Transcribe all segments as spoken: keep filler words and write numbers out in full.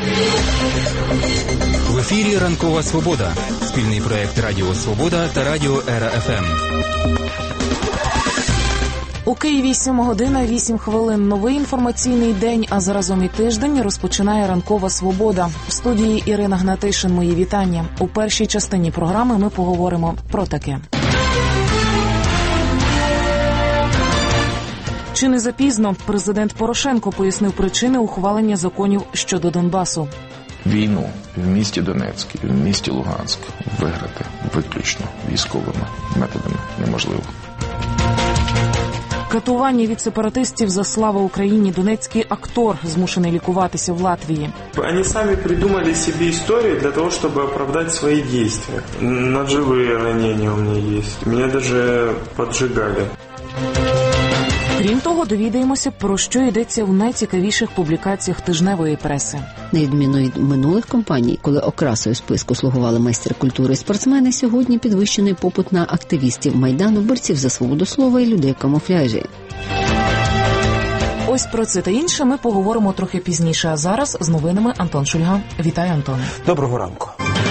В ефірі «Ранкова Свобода». Спільний проєкт Радіо Свобода та Радіо Ера еф ем. У Києві сьома година, вісім хвилин. Новий інформаційний день, а заразом і тиждень розпочинає «Ранкова Свобода». В студії Ірина Гнатишин. Мої вітання. У першій частині програми ми поговоримо про таке. Чи не запізно? Президент Порошенко пояснив причини ухвалення законів щодо Донбасу. Війну в місті Донецьк і в місті Луганськ виграти виключно військовими методами неможливо. Катування від сепаратистів за слава Україні. Донецький актор змушений лікуватися в Латвії. Вони самі придумали собі історію для того, щоб оправдати свої дії. Ножові ранення у мене є. Мене навіть поджигали. Крім того, довідаємося, про що йдеться в найцікавіших публікаціях тижневої преси. На відміну від минулих кампаній, коли окрасою списку слугували майстер культури і спортсмени, сьогодні підвищений попит на активістів Майдану, борців за свободу слова і людей в камуфляжі. Ось про це та інше ми поговоримо трохи пізніше, а зараз з новинами Антон Шульга. Вітаю, Антоне. Доброго ранку.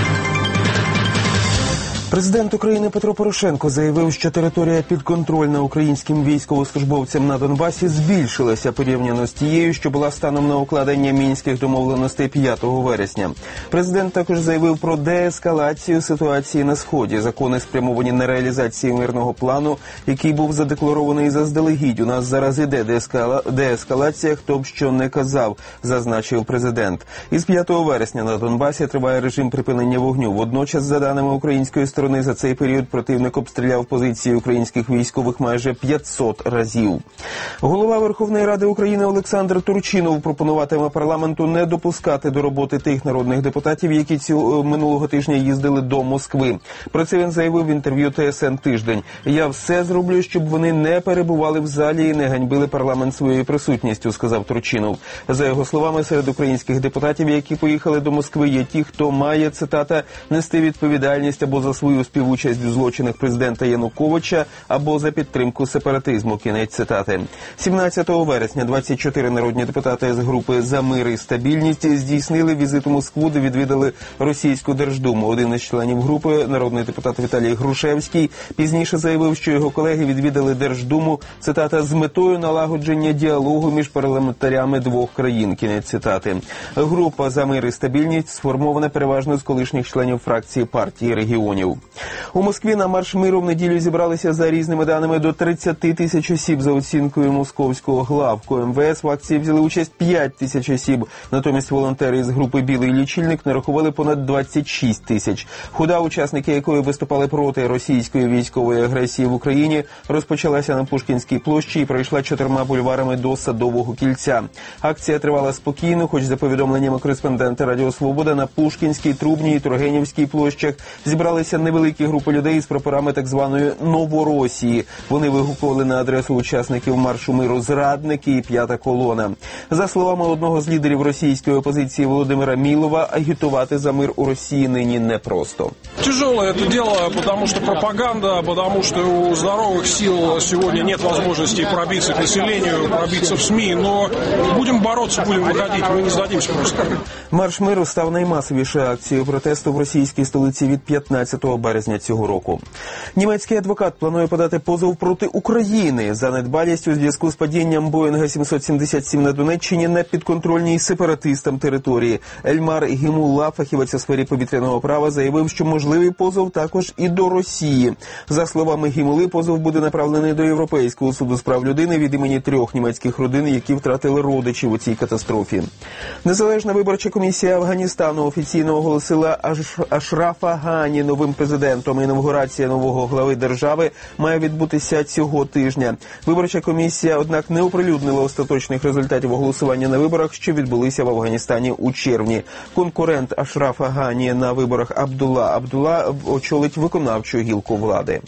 Президент України Петро Порошенко заявив, що територія підконтрольна українським військовослужбовцям на Донбасі збільшилася порівняно з тією, що була станом на укладення мінських домовленостей п'ятого вересня. Президент також заявив про деескалацію ситуації на Сході. Закони спрямовані на реалізацію мирного плану, який був задекларований заздалегідь. У нас зараз іде деескала... деескалація, хто б що не казав, зазначив президент. Із п'ятого вересня на Донбасі триває режим припинення вогню. Водночас, за даними української сторони, за цей період противник обстріляв позиції українських військових майже п'ятсот разів. Голова Верховної Ради України Олександр Турчинов пропонуватиме парламенту не допускати до роботи тих народних депутатів, які цього минулого тижня їздили до Москви. Про це він заявив в інтерв'ю Т С Н «Тиждень». «Я все зроблю, щоб вони не перебували в залі і не ганьбили парламент своєю присутністю», сказав Турчинов. За його словами, серед українських депутатів, які поїхали до Москви, є ті, хто має, цитата, «нести відповідальність або за свою співучасть у злочинах президента Януковича або за підтримку сепаратизму». Кінець цитати. сімнадцятого вересня двадцять чотири народні депутати з групи «За мир і стабільність» здійснили візит у Москву, де відвідали російську Держдуму. Один із членів групи, народний депутат Віталій Грушевський, пізніше заявив, що його колеги відвідали Держдуму, цитата, «з метою налагодження діалогу між парламентарями двох країн». Кінець цитати. Група «За мир і стабільність» сформована переважно з колишніх членів фракції партії регіонів. У Москві на марш миру в неділю зібралися за різними даними до тридцять тисяч осіб. За оцінкою московського главку М В С в акції взяли участь п'ять тисяч осіб. Натомість волонтери з групи «Білий лічильник» нарахували понад двадцять шість тисяч. Хода, учасники якої виступали проти російської військової агресії в Україні, розпочалася на Пушкінській площі і пройшла чотирма бульварами до Садового кільця. Акція тривала спокійно, хоч за повідомленнями кореспондента Радіо Свобода на Пушкінській, Трубній і Тургенівській площах зібралися невеликі групи людей з прапорами так званої Новоросії. Вони вигукували на адресу учасників маршу миру «Зрадники» і «П'ята колона». За словами одного з лідерів російської опозиції Володимира Мілова, агітувати за мир у Росії нині непросто. Тяжелое это дело, потому что пропаганда, потому что у здоровых сил сегодня нет возможности пробиться к населению, пробиться в СМИ, но будем бороться, будем выходить, мы не сдадимся просто. Марш миру став наймасовішою акцією протесту в російській столиці від п'ятнадцятого березня цього року. Німецький адвокат планує подати позов проти України за недбалість у зв'язку з падінням Боїнга сімсот сімдесят сім на Донеччині на підконтрольній сепаратистам території. Ельмар Гімулла, фахівець у сфері повітряного права, заявив, що можливий позов також і до Росії. За словами Гімулли, позов буде направлений до Європейського суду з прав людини від імені трьох німецьких родин, які втратили родичів у цій катастрофі. Незалежна виборча комісія Афганістану офіційно оголосила Аш... Ашрафа Гані новим президентом. Інавгурація нового глави держави має відбутися цього тижня. Виборча комісія, однак, не оприлюднила остаточних результатів голосування на виборах, що відбулися в Афганістані у червні. Конкурент Ашрафа Гані на виборах Абдулла Абдулла очолить виконавчу гілку влади.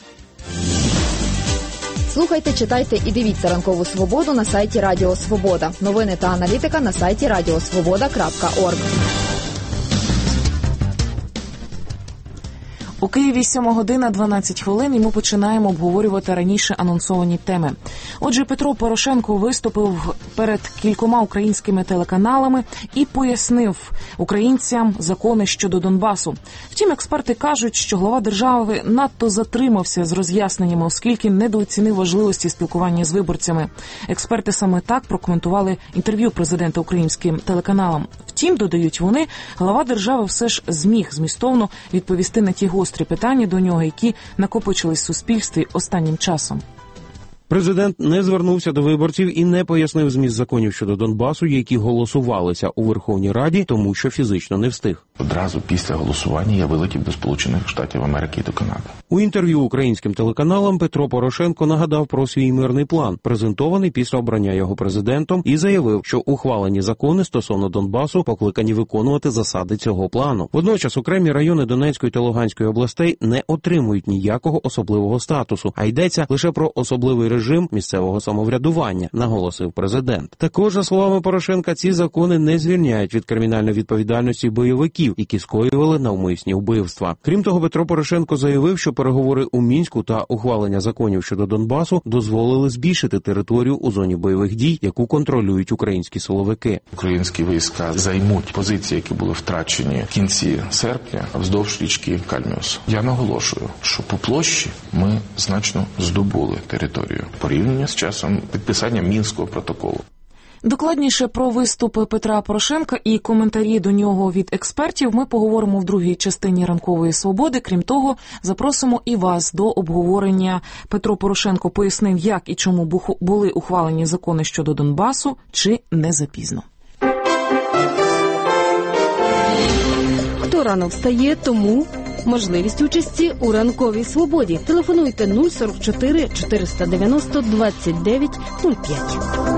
Слухайте, читайте і дивіться «Ранкову Свободу» на сайті Радіо Свобода. Новини та аналітика на сайті радіосвобода крапка орг. У Києві сьома година дванадцять хвилин, і ми починаємо обговорювати раніше анонсовані теми. Отже, Петро Порошенко виступив перед кількома українськими телеканалами і пояснив українцям закони щодо Донбасу. Втім, експерти кажуть, що глава держави надто затримався з роз'ясненнями, оскільки недооцінив важливості спілкування з виборцями. Експерти саме так прокоментували інтерв'ю президента українським телеканалам. Втім, додають вони, глава держави все ж зміг змістовно відповісти на ті гострі питання до нього, які накопичились в суспільстві останнім часом. Президент не звернувся до виборців і не пояснив зміст законів щодо Донбасу, які голосувалися у Верховній Раді, тому що фізично не встиг. Одразу після голосування я вилетів до Сполучених Штатів Америки і до Канади. У інтерв'ю українським телеканалам Петро Порошенко нагадав про свій мирний план, презентований після обрання його президентом, і заявив, що ухвалені закони стосовно Донбасу покликані виконувати засади цього плану. Водночас окремі райони Донецької та Луганської областей не отримують ніякого особливого статусу, а йдеться лише про особливий режим місцевого самоврядування, наголосив президент. Також, за словами Порошенка, ці закони не звільняють від кримінальної відповідальності бойовиків, які скоювали навмисні вбивства. Крім того, Петро Порошенко заявив, що переговори у Мінську та ухвалення законів щодо Донбасу дозволили збільшити територію у зоні бойових дій, яку контролюють українські силовики. Українські війська займуть позиції, які були втрачені в кінці серпня вздовж річки Кальміус. Я наголошую, що по площі ми значно здобули територію порівняно з часом підписання Мінського протоколу. Докладніше про виступи Петра Порошенка і коментарі до нього від експертів ми поговоримо в другій частині «Ранкової свободи». Крім того, запросимо і вас до обговорення. Петро Порошенко пояснив, як і чому були ухвалені закони щодо Донбасу, чи не запізно. Хто рано встає, тому можливість участі у «Ранковій свободі». Телефонуйте нуль сорок чотири чотириста дев'яносто двадцять дев'ять нуль п'ять.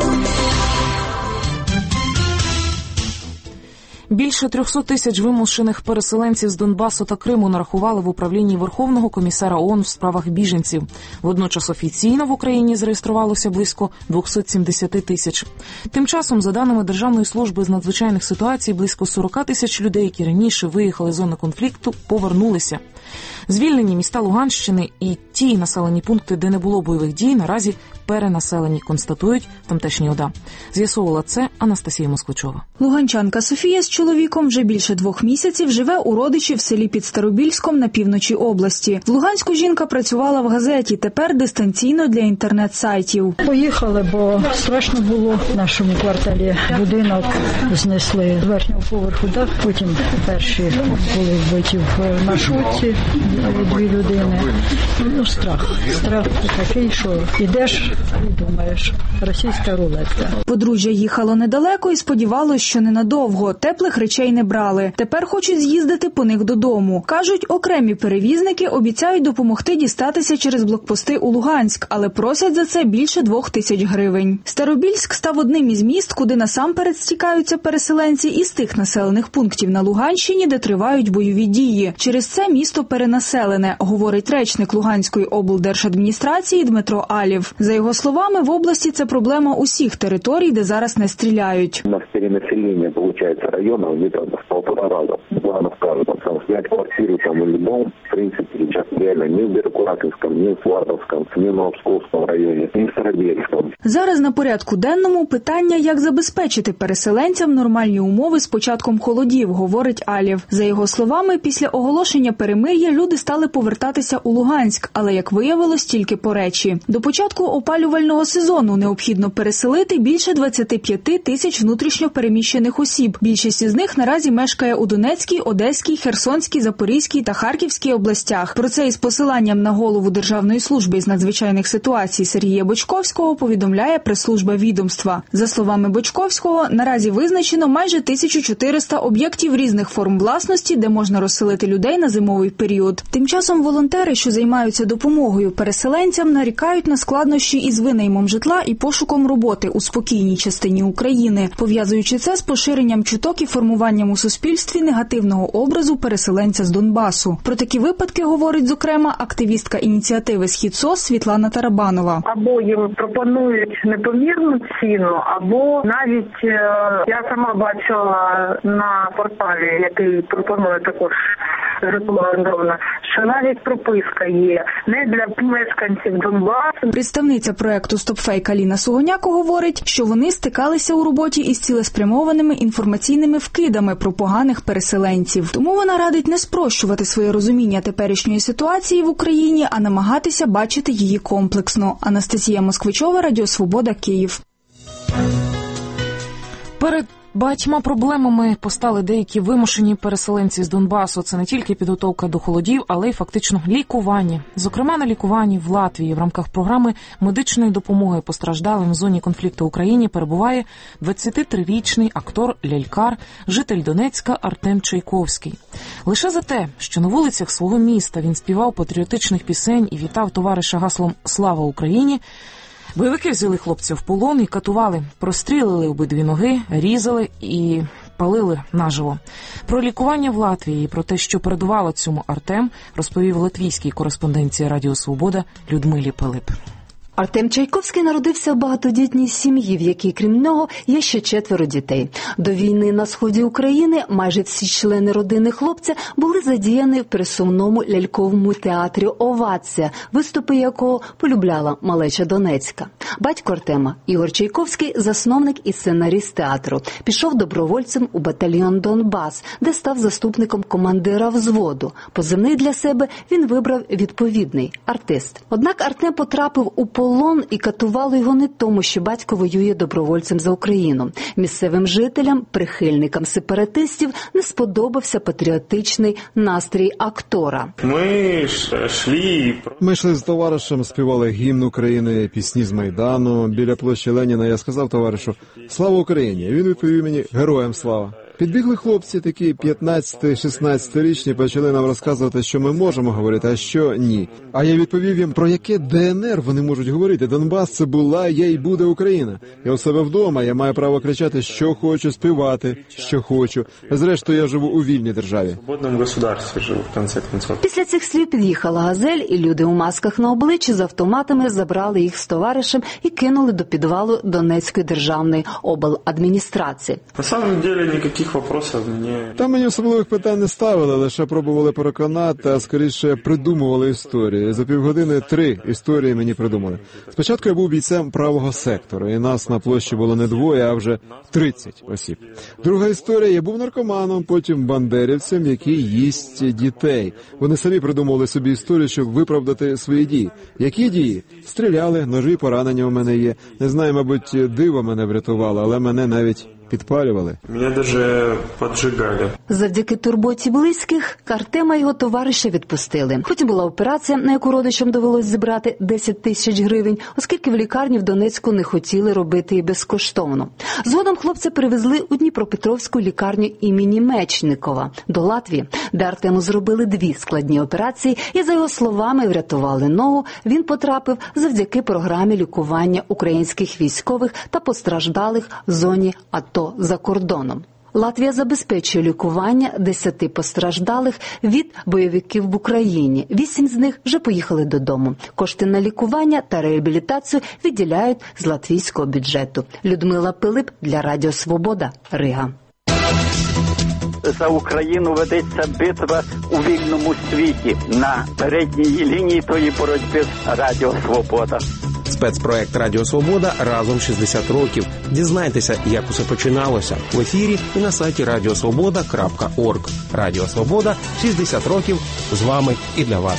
Більше трьохсот тисяч вимушених переселенців з Донбасу та Криму нарахували в управлінні Верховного комісара ООН в справах біженців. Водночас офіційно в Україні зареєструвалося близько двісті сімдесят тисяч. Тим часом, за даними Державної служби з надзвичайних ситуацій, близько сорок тисяч людей, які раніше виїхали з зони конфлікту, повернулися. Звільнені міста Луганщини і ті населені пункти, де не було бойових дій, наразі перенаселені, констатують тамтешні ОДА. З'ясовувала це Анастасія Москвичова. Луганчанка Софія з чоловіком вже більше двох місяців живе у родичів в селі під Старобільськом на півночі області. В Луганську жінка працювала в газеті, тепер дистанційно для інтернет-сайтів. Поїхали, бо страшно було в нашому кварталі. Будинок знесли з верхнього поверху, так? Потім перші були вбиті в маршрутці, дві людини. Ну, страх. Страх такий, що йдеш і думаєш, російська рулетка. Подружжя їхало недалеко і сподівалось, що ненадовго. Теплих речей не брали. Тепер хочуть з'їздити по них додому. Кажуть, окремі перевізники обіцяють допомогти дістатися через блокпости у Луганськ, але просять за це більше двох тисяч гривень. Старобільськ став одним із міст, куди насамперед стікаються переселенці із тих населених пунктів на Луганщині, де тривають бойові дії. Через це місто перенаселене, говорить речник Луганської облдержадміністрації Дмитро Алів. За його словами, в області це проблема усіх територій, де зараз не стріляють. У нас перенаселение, получается, районов где-то в полтора раза. Буквально в каждом. Там снять квартиру там или дом, в принципе, сейчас реально ни в Беркуратинском, ни в Сватовском, ни в Новопсковском районе, ни в Старобельском. Зараз на порядку денному питання, як забезпечити переселенцям нормальні умови з початком холодів, говорить Алів. За його словами, після оголошення перемир'я люди стали повертатися у Луганськ, але, як виявилось, тільки по речі. До початку опалювального сезону необхідно переселити більше двадцять п'ять тисяч внутрішньо переміщених осіб. Більшість із них наразі мешкає у Донецькій, Одеській, Херсонській, Запорізькій та Харківській областях. Про це із посиланням на голову Державної служби з надзвичайних ситуацій Сергія Бочковського повідомляє прес-служба відомства. За словами Бочковського, наразі визначено майже тисячу чотириста об'єктів різних форм власності, де можна розселити людей на зимовий період. Тим часом волонтери, що займаються допомогою переселенцям, нарікають на складнощі із винаймом житла і пошуком роботи у спокійній частині України, пов'язуючи це з поширенням чуток і формуванням у суспільстві негативного образу переселенця з Донбасу. Про такі випадки говорить, зокрема, активістка ініціативи «Схід СОС» Світлана Тарабанова. Або їм пропонують непомірну ціну, або навіть, я сама бачила на порталі, який пропонує також рекомендовано, що навіть прописка є не для мешканців Донбасу. Представниця проекту «Стопфейк» Аліна Сугоняко говорить, що вони стикалися у роботі із цілеспрямованими інформаційними вкидами про поганих переселенців. Тому вона радить не спрощувати своє розуміння теперішньої ситуації в Україні, а намагатися бачити її комплексно. Анастасія Москвичова, Радіо Свобода, Київ. Перед багатьма проблемами постали деякі вимушені переселенці з Донбасу. Це не тільки підготовка до холодів, але й фактично лікування. Зокрема, на лікуванні в Латвії в рамках програми медичної допомоги постраждалим в зоні конфлікту в Україні перебуває двадцятитрирічний актор-лялькар, житель Донецька Артем Чайковський. Лише за те, що на вулицях свого міста він співав патріотичних пісень і вітав товариша гаслом «Слава Україні», бойовики взяли хлопця в полон і катували, прострілили обидві ноги, різали і палили наживо. Про лікування в Латвії і про те, що передувало цьому Артем, розповів латвійській кореспонденції Радіо Свобода Людмилі Пилип. Артем Чайковський народився в багатодітній сім'ї, в якій, крім нього, є ще четверо дітей. До війни на сході України майже всі члени родини хлопця були задіяні в пересувному ляльковому театрі «Овація», виступи якого полюбляла малеча Донецька. Батько Артема, Ігор Чайковський, засновник і сценаріст театру. Пішов добровольцем у батальйон «Донбас», де став заступником командира взводу. Позивний для себе він вибрав відповідний – «Артист». Однак Артем потрапив у полон і катували його не тому, що батько воює добровольцем за Україну. Місцевим жителям, прихильникам сепаратистів не сподобався патріотичний настрій актора. Ми йшли... Ми йшли з товаришем, співали гімн України, пісні з Майдану. Біля площі Леніна я сказав товаришу «Слава Україні!» Він відповів мені «Героям слава!». Підбігли хлопці, такі п'ятнадцяти-шістнадцятирічні, почали нам розказувати, що ми можемо говорити, а що ні. А я відповів їм, про яке Де Ен Ер вони можуть говорити. Донбас – це була, є і буде Україна. Я у себе вдома, я маю право кричати, що хочу, співати, що хочу. Зрештою, я живу у вільній державі. В свободному государстві живу, в кінці кінців. Після цих слів під'їхала «Газель», і люди у масках на обличчі з автоматами забрали їх з товаришем і кинули до підвалу Донецької державної обладміністрації. На самом деле, ніяких вопросів мені... Там мені особливих питань не ставили, лише пробували переконати, а скоріше придумували історії. За півгодини три історії мені придумали. Спочатку я був бійцем правого сектору, і нас на площі було не двоє, а вже тридцять осіб. Друга історія, я був наркоманом, потім бандерівцем, який їсть дітей. Вони самі придумували собі історію, щоб виправдати свої дії. Які дії? Стріляли, ножі, поранення у мене є. Не знаю, мабуть, диво мене врятувало, але мене навіть підпалювали. Мене даже поджигали. Завдяки турботі близьких Артема і його товариша відпустили. Хоч була операція, на яку родичам довелось зібрати десять тисяч гривень, оскільки в лікарні в Донецьку не хотіли робити і безкоштовно. Згодом хлопця перевезли у Дніпропетровську лікарню імені Мечникова до Латвії, де Артему зробили дві складні операції і, за його словами, врятували ногу. Він потрапив завдяки програмі лікування українських військових та постраждалих в зоні АТО за кордоном. Латвія забезпечує лікування десяти постраждалих від бойовиків в Україні. Вісім з них вже поїхали додому. Кошти на лікування та реабілітацію виділяють з латвійського бюджету. Людмила Пилип для Радіо Свобода, Рига. За Україну ведеться битва у вільному світі. На передній лінії тої боротьби Радіо Свобода. Спецпроект «Радіо Свобода» разом шістдесят років. Дізнайтеся, як усе починалося в ефірі і на сайті радіосвобода крапка орг. Радіо Свобода – шістдесят років з вами і для вас.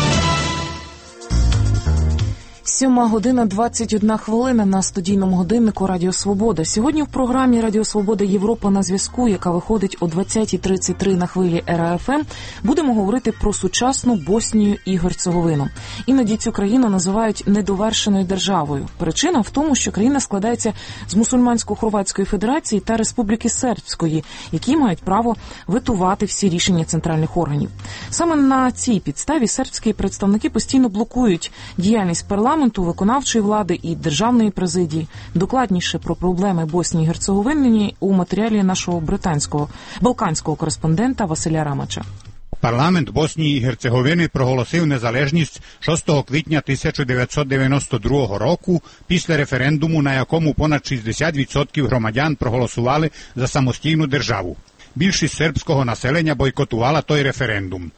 Сьома година двадцять одна хвилина на студійному годиннику Радіо Свобода. Сьогодні в програмі Радіо Свобода Європа на зв'язку, яка виходить о двадцятій тридцять три на хвилі Ер А Еф Ем, будемо говорити про сучасну Боснію і Герцеговину. Іноді цю країну називають недовершеною державою. Причина в тому, що країна складається з мусульмансько-хорватської федерації та Республіки Сербської, які мають право ветувати всі рішення центральних органів. Саме на цій підставі сербські представники постійно блокують діяльність парламенту, виконавчої влади і державної президії. Докладніше про проблеми Боснії і Герцеговини у матеріалі нашого британського, балканського кореспондента Василя Рамача. Парламент Боснії і Герцеговини проголосив незалежність шостого квітня тисяча дев'ятсот дев'яносто другого року після референдуму, на якому понад шістдесят відсотків громадян проголосували за самостійну державу. Більшість сербського населення бойкотувала той референдум.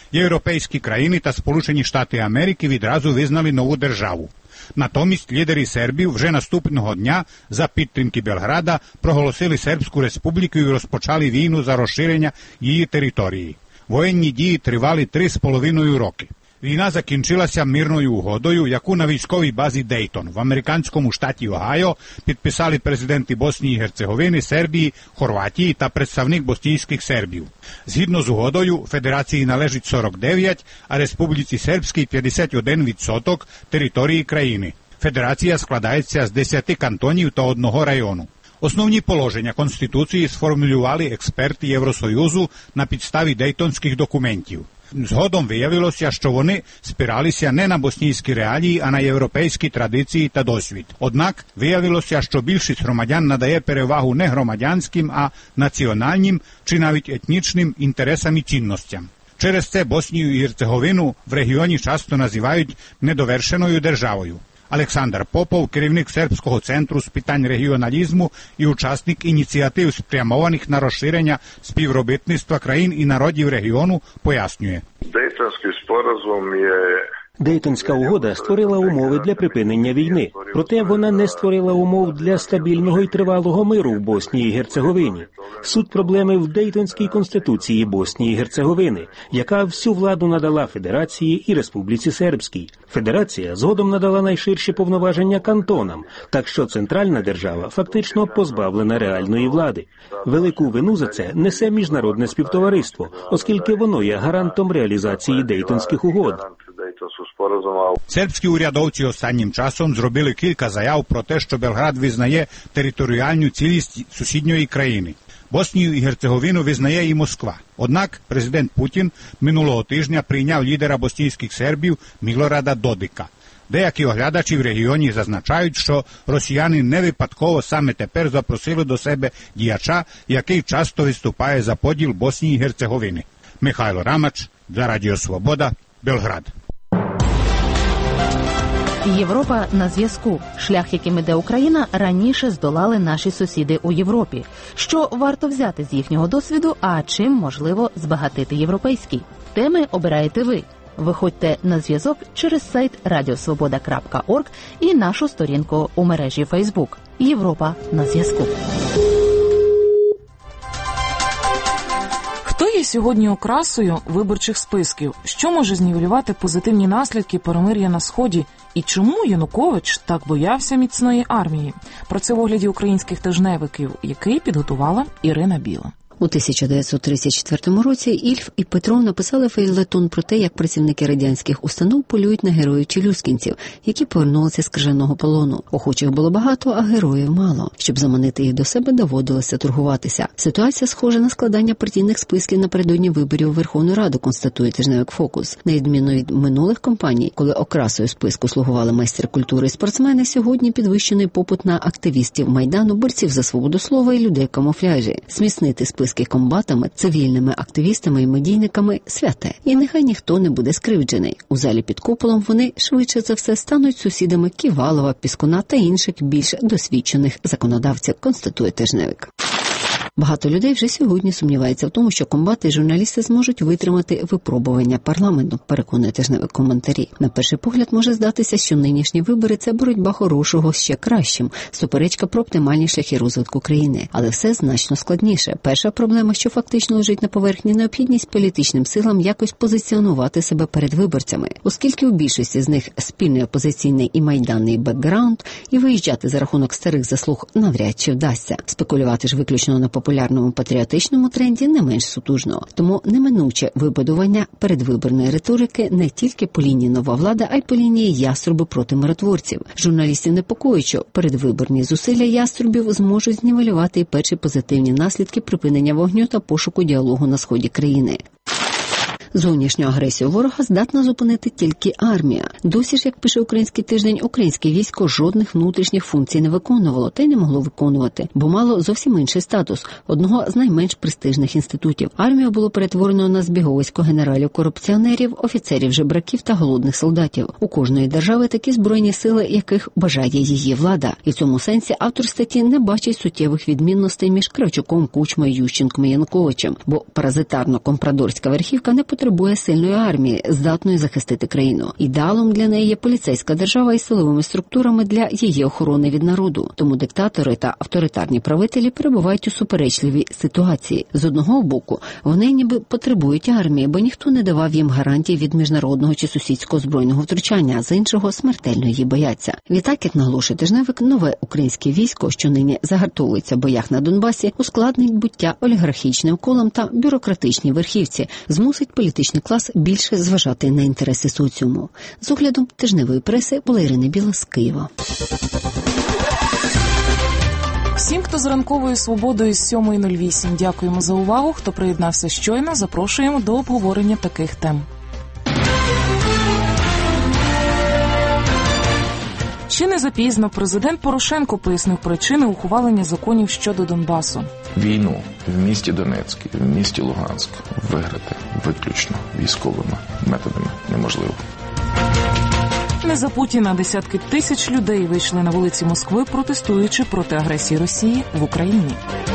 Європейські країни та Сполучені Штати Америки відразу визнали нову державу. Натомість лідери сербів вже наступного дня за підтримки Белграда проголосили Сербську республіку і розпочали війну за розширення її території. Воєнні дії тривали три з половиною роки. Війна закінчилася мирною угодою, яку на військовій базі Дейтон в американському штаті Огайо підписали президенти Боснії і Герцеговини, Сербії, Хорватії та представник боснійських сербів. Згідно з угодою, федерації належить сорок дев'ять, а Республіці Сербській п'ятдесят один відсоток території країни. Федерація складається з десяти кантонів та одного району. Основні положення Конституції сформулювали експерти Євросоюзу на підставі дейтонських документів. Згодом виявилося, що вони спиралися не на боснійські реалії, а на європейські традиції та досвід. Однак виявилося, що більшість громадян надає перевагу не громадянським, а національним чи навіть етнічним інтересам і цінностям. Через це Боснію і Герцеговину в регіоні часто називають недовершеною державою. Олександр Попов, керівник Сербського центру з питань регіоналізму і учасник ініціатив, спрямованих на розширення співробітництва країн і народів регіону, пояснює. Дейтонський споразум є... Дейтонська угода створила умови для припинення війни. Проте вона не створила умов для стабільного і тривалого миру в Боснії і Герцеговині. Суть проблеми в Дейтонській конституції Боснії і Герцеговини, яка всю владу надала Федерації і Республіці Сербській. Федерація згодом надала найширші повноваження кантонам, так що центральна держава фактично позбавлена реальної влади. Велику вину за це несе міжнародне співтовариство, оскільки воно є гарантом реалізації Дейтонських угод. Сербські урядовці останнім часом зробили кілька заяв про те, що Белград визнає територіальну цілість сусідньої країни. Боснію і Герцеговину визнає і Москва. Однак президент Путін минулого тижня прийняв лідера боснійських сербів Мілорада Додика. Деякі оглядачі в регіоні зазначають, що росіяни не випадково саме тепер запросили до себе діяча, який часто виступає за поділ Боснії і Герцеговини. Михайло Рамач, для Радіо Свобода, Белград. Європа на зв'язку. Шлях, яким іде Україна, раніше здолали наші сусіди у Європі. Що варто взяти з їхнього досвіду, а чим можливо збагатити європейський? Теми обираєте ви. Виходьте на зв'язок через сайт радіосвобода крапка орг і нашу сторінку у мережі Фейсбук. Європа на зв'язку. Хто є сьогодні окрасою виборчих списків? Що може знівелювати позитивні наслідки перемир'я на Сході? І чому Янукович так боявся міцної армії? Про це в огляді українських тижневиків, який підготувала Ірина Біла. У тисяча дев'ятсот тридцять четвертому році Ільф і Петров написали фейлетон про те, як працівники радянських установ полюють на героїв челюскінців, які повернулися з крижаного полону. Охочих було багато, а героїв мало. Щоб заманити їх до себе, доводилося торгуватися. Ситуація схожа на складання партійних списків напередодні виборів у Верховну Раду, констатує тижневик «Фокус». На відміну від минулих кампаній, коли окрасою списку слугували майстер культури і спортсмени, сьогодні підвищений попит на активістів Майдану, борців за свободу слова і людей в камуфляжі. Зміцнити списки комбатами, цивільними активістами і медійниками – святе. І нехай ніхто не буде скривджений. У залі під куполом вони, швидше за все, стануть сусідами Ківалова, Піскуна та інших більш досвідчених законодавців, констатує тижневик. Багато людей вже сьогодні сумніваються в тому, що комбати і журналісти зможуть витримати випробування парламенту, переконує тижневик коментарі. На перший погляд може здатися, що нинішні вибори – це боротьба хорошого з ще кращим, суперечка про оптимальні шляхи розвитку країни. Але все значно складніше. Перша проблема, що фактично лежить на поверхні, необхідність політичним силам якось позиціонувати себе перед виборцями. Оскільки у більшості з них спільний опозиційний і майданний бекграунд, і виїжджати за рахунок старих заслуг навряд чи вдасться. Спекулювати ж виключно на популярному патріотичному тренді не менш сутужно. Тому неминуче вибудування передвиборної риторики не тільки по лінії нова влада, а й по лінії яструби проти миротворців. Журналістів непокоїть, що передвиборні зусилля яструбів зможуть знівелювати і перші позитивні наслідки припинення вогню та пошуку діалогу на сході країни. Зовнішню агресію ворога здатна зупинити тільки армія. Досі ж, як пише «Український тиждень», українське військо жодних внутрішніх функцій не виконувало та й не могло виконувати, бо мало зовсім інший статус – одного з найменш престижних інститутів. Армію було перетворено на збіговисько генералів-корупціонерів, офіцерів-жебраків та голодних солдатів. У кожної держави такі збройні сили, яких бажає її влада. І в цьому сенсі автор статті не бачить суттєвих відмінностей між Кравчуком, Кучмою, Ющенком і Януковичем, бо паразитарно-компрадорська верхівка не потрібна потребує сильної армії, здатної захистити країну. Ідеалом для неї є поліцейська держава із силовими структурами для її охорони від народу. Тому диктатори та авторитарні правителі перебувають у суперечливій ситуації. З одного боку, вони ніби потребують армії, бо ніхто не давав їм гарантій від міжнародного чи сусідського збройного втручання, а з іншого смертельно її бояться. Відтак, як наголошує тижневик, нове українське військо, що нині загартовується в боях на Донбасі, ускладнить буття олігархічним колам та бюрократичній верхівці, змусить політичний клас більше зважати на інтереси соціуму. З оглядом тижневої преси була Ірина Біла з Києва. Всім, хто з ранковою свободою з сьомої нуль вісім, дякуємо за увагу. Хто приєднався щойно, запрошуємо до обговорення таких тем. Ще не запізно президент Порошенко пояснив причини ухвалення законів щодо Донбасу. Війну в місті Донецьк, в місті Луганськ виграти виключно військовими методами неможливо. Не за Путіна десятки тисяч людей вийшли на вулиці Москви, протестуючи проти агресії Росії в Україні.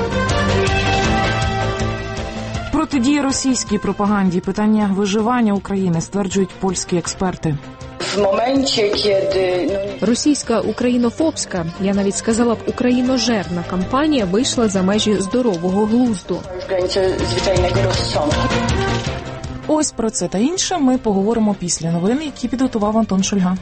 Протидія російській пропаганді, питання виживання України, стверджують польські експерти. В моменті, коли російська українофобська, я навіть сказала б україножерна кампанія вийшла за межі здорового глузду. Ось про це та інше ми поговоримо після новин, які підготував Антон Шульга.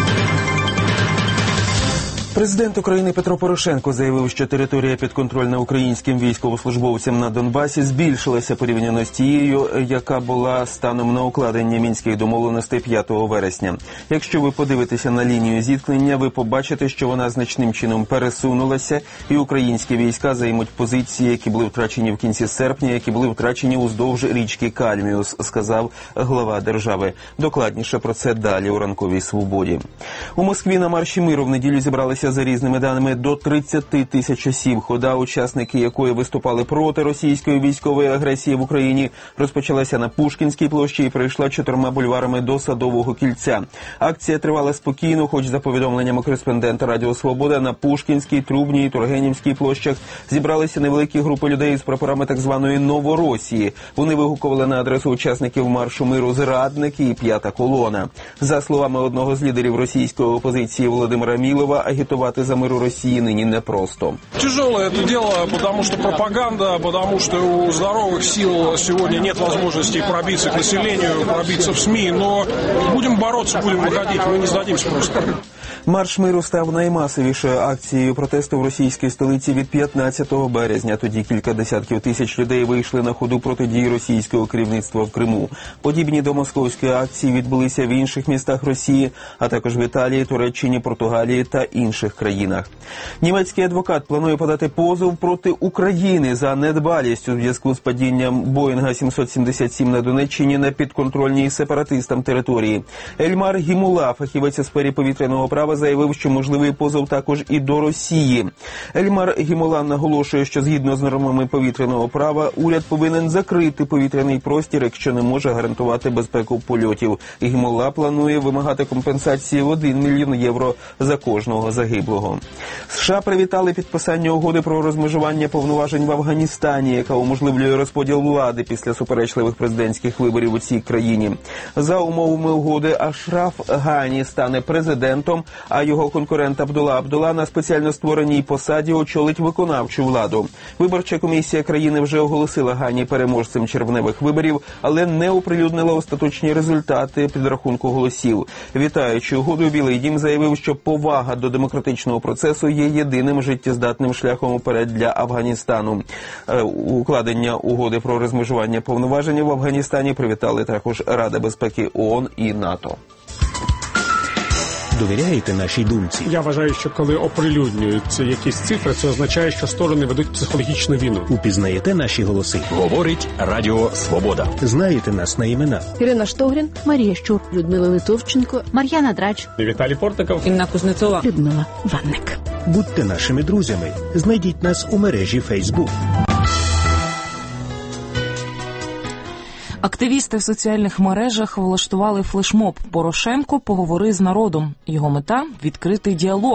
Президент України Петро Порошенко заявив, що територія підконтрольна українським військовослужбовцям на Донбасі збільшилася порівняно з тією, яка була станом на укладення мінських домовленостей п'ятого вересня. Якщо ви подивитеся на лінію зіткнення, ви побачите, що вона значним чином пересунулася, і українські війська займуть позиції, які були втрачені в кінці серпня, які були втрачені уздовж річки Кальміус, сказав глава держави. Докладніше про це далі у ранковій свободі. У Москві на марші миру в неділю зібралися за різними даними до тридцяти тисяч осіб. Хода, учасники якої виступали проти російської військової агресії в Україні, розпочалася на Пушкінській площі і пройшла чотирма бульварами до Садового кільця. Акція тривала спокійно, хоч за повідомленнями кореспондента Радіо Свобода на Пушкінській, Трубній, Тургенівській площах зібралися невеликі групи людей з прапорами так званої Новоросії. Вони вигукували на адресу учасників маршу миру «Зрадники» і «П'ята колона». За словами одного з лідерів російської опозиції Володимира Мілова, агітувати за мир у Росії нині непросто. Тяжелое это дело, потому что пропаганда, потому что у здоровых сил сегодня нет возможности пробиться к населению, пробиться в СМИ, но будем бороться, будем выходить, мы не сдадимся просто. Марш миру став наймасовішою акцією протесту в російській столиці від п'ятнадцятого березня. Тоді кілька десятків тисяч людей вийшли на ходу протидії російського керівництва в Криму. Подібні до московської акції відбулися в інших містах Росії, а також в Італії, Туреччині, Португалії та інших країнах. Німецький адвокат планує подати позов проти України за недбалість у зв'язку з падінням Боїнга сімсот сімдесят сім на Донеччині на підконтрольній сепаратистам території. Ельмар Гімула, фахівець у сфері повітряного права, заявив, що можливий позов також і до Росії. Ельмар Гімула наголошує, що згідно з нормами повітряного права уряд повинен закрити повітряний простір, якщо не може гарантувати безпеку польотів. Гімула планує вимагати компенсації в один мільйон євро за кожного загиблого. США привітали підписання угоди про розмежування повноважень в Афганістані, яка уможливлює розподіл влади після суперечливих президентських виборів у цій країні. За умовами угоди Ашраф Гані стане президентом, а його конкурент Абдулла Абдулла на спеціально створеній посаді очолить виконавчу владу. Виборча комісія країни вже оголосила Гані переможцем червневих виборів, але не оприлюднила остаточні результати підрахунку голосів. Вітаючи угоду, Білий дім заявив, що повага до демократичного процесу є єдиним життєздатним шляхом уперед для Афганістану. Укладення угоди про розмежування повноважень в Афганістані привітали також Рада безпеки ООН і НАТО. Довіряєте нашій думці? Я вважаю, що коли оприлюднюються якісь цифри, це означає, що сторони ведуть психологічну війну. Упізнаєте наші голоси? Говорить Радіо Свобода. Знаєте нас на імена? Ірина Штогрін, Марія Щур, Людмила Литовченко, Мар'яна Драч, Віталій Портников, Інна Кузнецова, Людмила Ванник. Будьте нашими друзями. Знайдіть нас у мережі Facebook. Активісти в соціальних мережах влаштували флешмоб «Порошенко, поговори з народом». Його мета – відкритий діалог.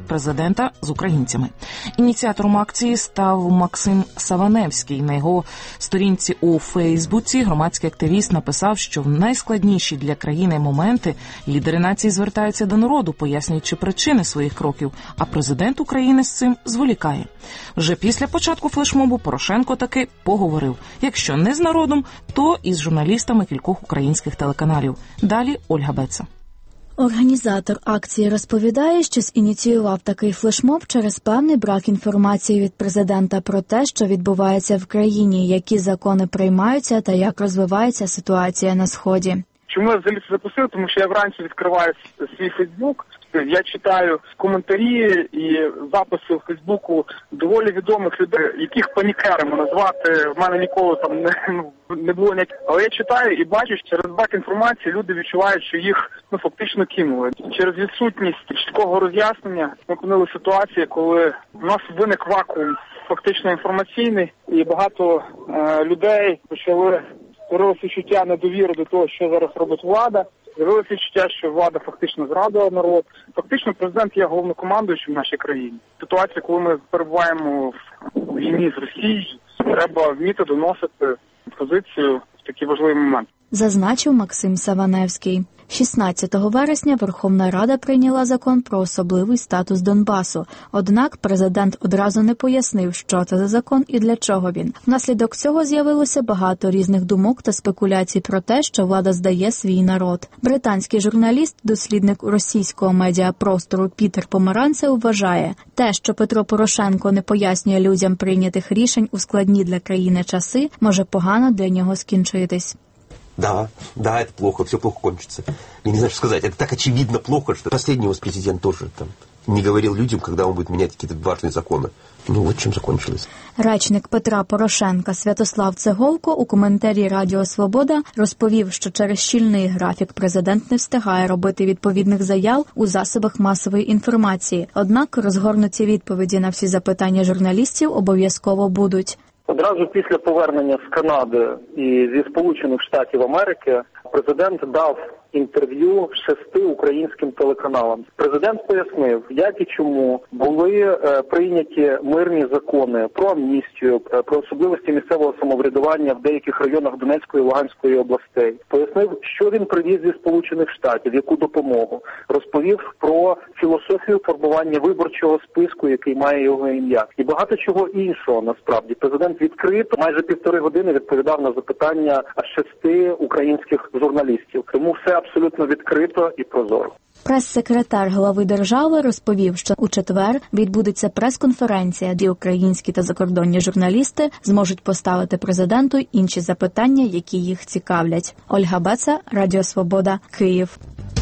президента з українцями. Ініціатором акції став Максим Саваневський. На його сторінці у Фейсбуці громадський активіст написав, що в найскладніші для країни моменти лідери нації звертаються до народу, пояснюючи причини своїх кроків, а президент України з цим зволікає. Вже після початку флешмобу Порошенко таки поговорив. Якщо не з народом, то із журналістами кількох українських телеканалів. Далі Ольга Беца. Організатор акції розповідає, що зініціював такий флешмоб через певний брак інформації від президента про те, що відбувається в країні, які закони приймаються та як розвивається ситуація на Сході. Чому я взагалі це запустив? Тому що я вранці відкриваю свій Фейсбук, я читаю коментарі і записи в Фейсбуку доволі відомих людей, яких панікерами назвати в мене ніколи там не, ну, не було ніяких. Але я читаю і бачу, що через брак інформації люди відчувають, що їх ну, фактично кинули. Через відсутність чіткого роз'яснення ми опинили ситуацію, коли у нас виник вакуум фактично інформаційний, і багато е, людей почали створилося відчуття недовіри до того, що зараз робить влада. З'явилося відчуття, що влада фактично зрадила народ. Фактично президент є головнокомандуючим в нашій країні. Ситуація, коли ми перебуваємо в війні з Росією, треба вміти доносити позицію в такий важливий момент. Зазначив Максим Саваневський. шістнадцятого вересня Верховна Рада прийняла закон про особливий статус Донбасу. Однак президент одразу не пояснив, що це за закон і для чого він. Внаслідок цього з'явилося багато різних думок та спекуляцій про те, що влада здає свій народ. Британський журналіст, дослідник російського медіапростору Пітер Помаранцев вважає, те, що Петро Порошенко не пояснює людям прийнятих рішень у складні для країни часи, може погано для нього скінчитись. Да, да, это плохо, все плохо кончится. Я не знаю, что сказать. Это так очевидно плохо, что последний у вас президент тоже там не говорил людям, когда он будет менять какие-то важные законы. Ну, вот чем закончилось. Речник Петра Порошенка Святослав Цеголко у коментарі Радіо Свобода розповів, що через щільний графік президент не встигає робити відповідних заяв у засобах масової інформації. Однак розгорнуті відповіді на всі запитання журналістів обов'язково будуть. Одразу після повернення з Канади і зі Сполучених Штатів Америки президент дав інтерв'ю шести українським телеканалам. Президент пояснив, як і чому були е, прийняті мирні закони про амністію, е, про особливості місцевого самоврядування в деяких районах Донецької і Луганської областей. Пояснив, що він привіз зі Сполучених Штатів, яку допомогу. Розповів про філософію формування виборчого списку, який має його ім'я. І багато чого іншого, насправді. Президент відкрито майже півтори години відповідав на запитання шести українських журналістів. Тому все абсолютно відкрито і прозоро. Прес-секретар глави держави розповів, що у четвер відбудеться прес-конференція, де українські та закордонні журналісти зможуть поставити президенту інші запитання, які їх цікавлять. Ольга Беца, Радіо Свобода, Київ.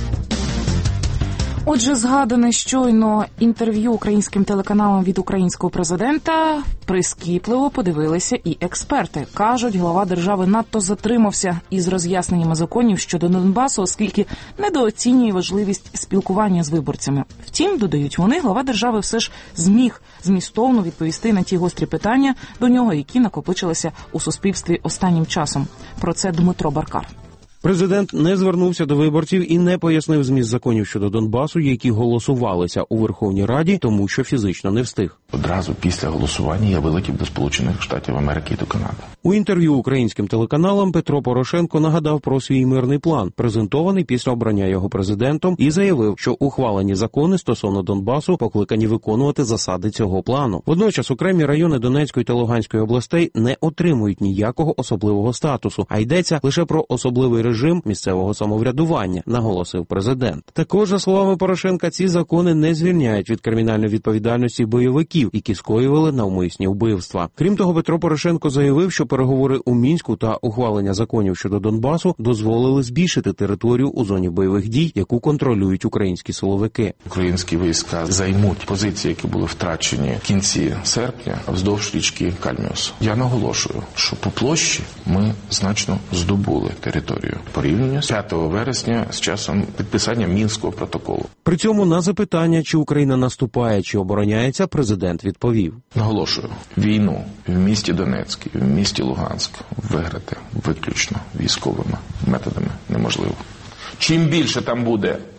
Отже, згадане щойно інтерв'ю українським телеканалам від українського президента прискіпливо подивилися і експерти. Кажуть, глава держави надто затримався із роз'ясненнями законів щодо Донбасу, оскільки недооцінює важливість спілкування з виборцями. Втім, додають вони, глава держави все ж зміг змістовно відповісти на ті гострі питання до нього, які накопичилися у суспільстві останнім часом. Про це Дмитро Баркар. Президент не звернувся до виборців і не пояснив зміст законів щодо Донбасу, які голосувалися у Верховній Раді, тому що фізично не встиг. Одразу після голосування я вилетів до Сполучених Штатів Америки і до Канади. У інтерв'ю українським телеканалам Петро Порошенко нагадав про свій мирний план, презентований після обрання його президентом, і заявив, що ухвалені закони стосовно Донбасу покликані виконувати засади цього плану. Водночас окремі райони Донецької та Луганської областей не отримують ніякого особливого статусу, а йдеться лише про особливий режим місцевого самоврядування, наголосив президент. Також, за словами Порошенка, ці закони не звільняють від кримінальної відповідальності бойовиків, які скоювали навмисні вбивства. Крім того, Петро Порошенко заявив, що переговори у Мінську та ухвалення законів щодо Донбасу дозволили збільшити територію у зоні бойових дій, яку контролюють українські силовики. Українські війська займуть позиції, які були втрачені в кінці серпня вздовж річки Кальміус. Я наголошую, що по площі ми значно здобули територію порівняно з п'ятого вересня з часом підписання Мінського протоколу. При цьому на запитання, чи Україна наступає, чи обороняється, президент відповів. Наголошую, війну в місті Донецьк і в місті Луганськ виграти виключно військовими методами неможливо. Чим більше там буде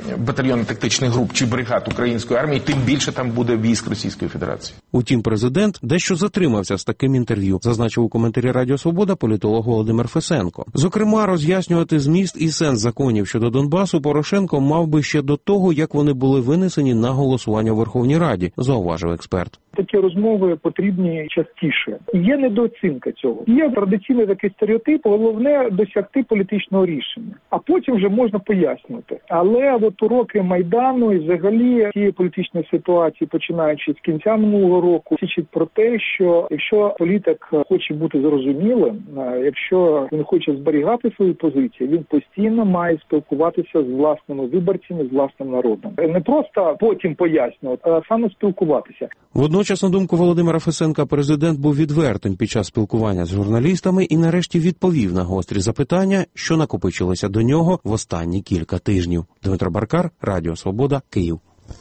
батальйонно-тактичних груп чи бригад української армії, тим більше там буде військ Російської Федерації. Утім, президент дещо затримався з таким інтерв'ю, зазначив у коментарі Радіо Свобода політолог Володимир Фесенко. Зокрема, роз'яснювати зміст і сенс законів щодо Донбасу Порошенко мав би ще до того, як вони були винесені на голосування у Верховній Раді, зауважив експерт. Такі розмови потрібні частіше. Є недооцінка цього. Є традиційний такий стереотип, головне досягти політичного рішення. А потім вже можна пояснити. Але от уроки Майдану і взагалі цієї політичної ситуації, починаючи з кінця минулого року, свідчить про те, що якщо політик хоче бути зрозумілим, якщо він хоче зберігати свої позиції, він постійно має спілкуватися з власними виборцями, з власним народом. Не просто потім пояснювати, а саме спілкуватися. Водночас, на думку Володимира Фесенка, президент був відвертим під час спілкування з журналістами і нарешті відповів на гострі запитання, що накопичилося до нього в останні кілька тижнів. Дмитро Баркар, Радіо Свобода, Київ.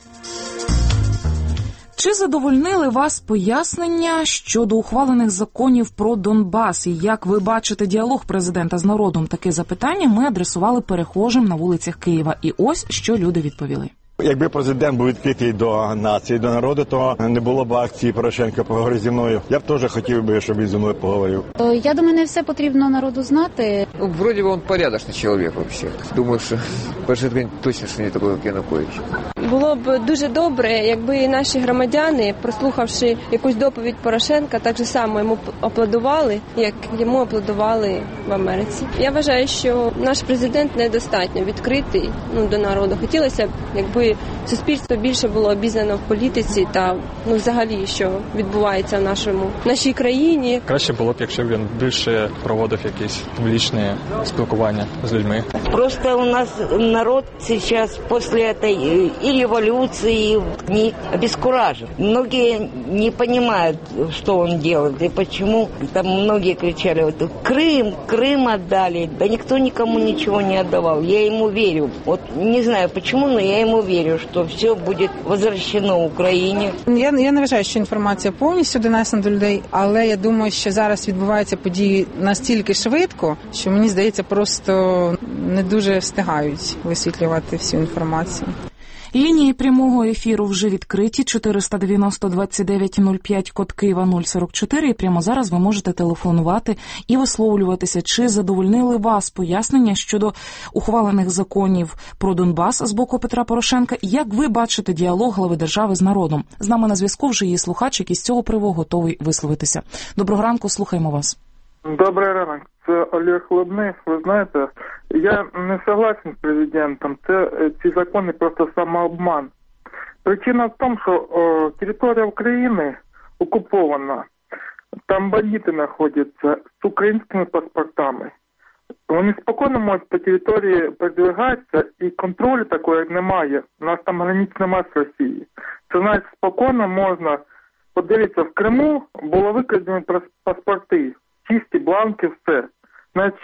Чи задовольнили вас пояснення щодо ухвалених законів про Донбас? І як ви бачите діалог президента з народом? Таке запитання ми адресували перехожим на вулицях Києва. І ось, що люди відповіли. Якби президент був відкритий до нації, до народу, то не було б акції Порошенка «Поговори зі мною». Я б теж хотів би, щоб він зі мною поговорив. Я думаю, не все потрібно народу знати. Ну, вроде бы он порядочный человек вообще. Думаю, що Порошенко точно, що не такой, як Янукович. Було б дуже добре, якби наші громадяни, прослухавши якусь доповідь Порошенка, так же само йому аплодували, як йому аплодували в Америці. Я вважаю, що наш президент недостатньо відкритий, ну, до народу. Хотілося б, якби суспільство більше було обізнано в політиці та, ну, взагалі, що відбувається в нашому нашій країні. Краще було б, якщо б він більше проводив якісь публічні спілкування з людьми. Просто у нас народ зараз після цієї і революции не обескуражен. Многие не понимают, что он делает и почему. Там многие кричали, вот, Крым, Крым отдали. Да никто никому ничего не отдавал. Я ему верю. Вот не знаю почему, но я ему верю, что все будет возвращено Україні. Я, я не вважаю, що інформація повністю донесена до людей, але я думаю, що зараз відбуваються події настільки швидко, що мені здається, просто не дуже встигають висвітлювати всю інформацію. Лінії прямого ефіру вже відкриті. чотириста дев'яносто двадцять дев'ять нуль п'ять, код Києва нуль сорок чотири. І прямо зараз ви можете телефонувати і висловлюватися, чи задовольнили вас пояснення щодо ухвалених законів про Донбас з боку Петра Порошенка. Як ви бачите діалог глави держави з народом? З нами на зв'язку вже є слухач, який з цього приводу готовий висловитися. Доброго ранку, слухаємо вас. Добрий ранок, це Олег Лобних. Ви знаєте, я не согласен з президентом. Це ці закони просто самообман. Причина в тому, що о, територія України окупована. Там бандити знаходяться з українськими паспортами. Вони спокійно можуть по території передвигатися і контролю такого немає. У нас там границь немає з Росією. Це, значить, спокійно можна подивитися, в Криму було викрадені паспорти. Чисті бланки, все. Значить,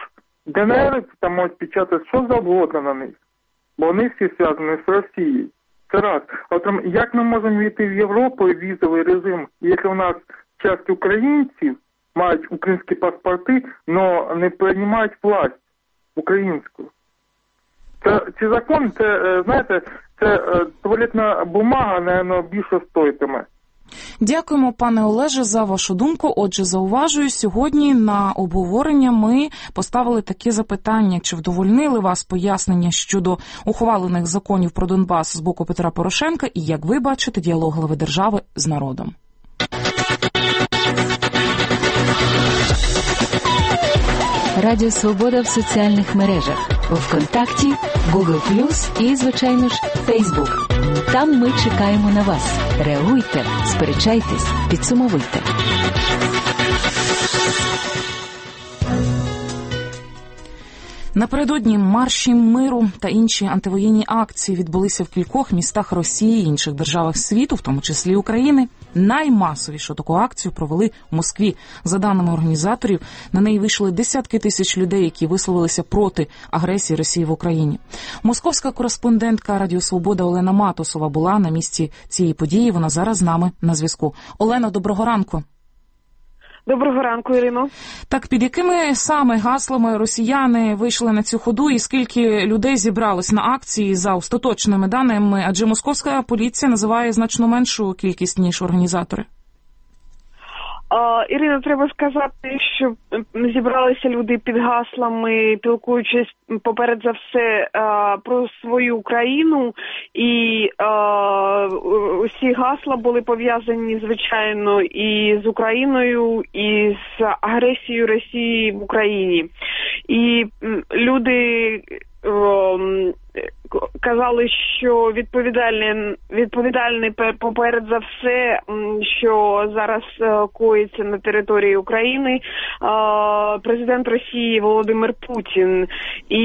ДНР там можуть печатати що завгодно на них. Бо вони всі зв'язані з Росією. Це раз. А от як ми можемо війти в Європу і візовий режим, якщо в нас часть українців мають українські паспорти, але не приймають власть українську. Це, ці закони, це, знаєте, це туалетна бумага, мабуть, більше стоїтиме. Дякуємо, пане Олеже, за вашу думку. Отже, зауважую, сьогодні на обговорення ми поставили таке запитання, чи вдовольнили вас пояснення щодо ухвалених законів про Донбас з боку Петра Порошенка, і як ви бачите діалог глави держави з народом. Радіо Свобода в соціальних мережах. ВКонтакті, Google плюс і, звичайно ж, Фейсбук. Там ми чекаємо на вас. Реагуйте, сперечайтесь, підсумовуйте. Напередодні марші миру та інші антивоєнні акції відбулися в кількох містах Росії і інших державах світу, в тому числі України. Наймасовішу таку акцію провели в Москві. За даними організаторів, на неї вийшли десятки тисяч людей, які висловилися проти агресії Росії в Україні. Московська кореспондентка Радіо Свобода Олена Матусова була на місці цієї події. Вона зараз з нами на зв'язку. Олено, доброго ранку. Доброго ранку, Ірино. Так, під якими саме гаслами росіяни вийшли на цю ходу і скільки людей зібралось на акції за остаточними даними? Адже московська поліція називає значно меншу кількість, ніж організатори. Uh, Ірина, треба сказати, що зібралися люди під гаслами, пілкуючись поперед за все uh, про свою країну, і uh, усі гасла були пов'язані, звичайно, і з Україною, і з агресією Росії в Україні. І люди um, казали, що відповідальний, відповідальний поперед за все, що зараз коїться на території України, президент Росії Володимир Путін, і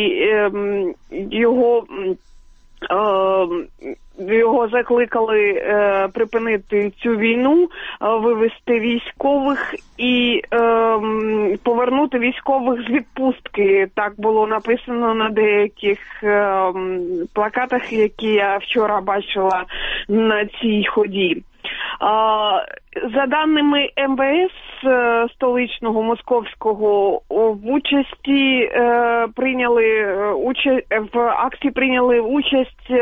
його Його закликали е, припинити цю війну, е, вивести військових і е, повернути військових з відпустки. Так було написано на деяких е, плакатах, які я вчора бачила на цій ході. За даними ем ве ес столичного, московського, в участі прийняли в акції прийняли участь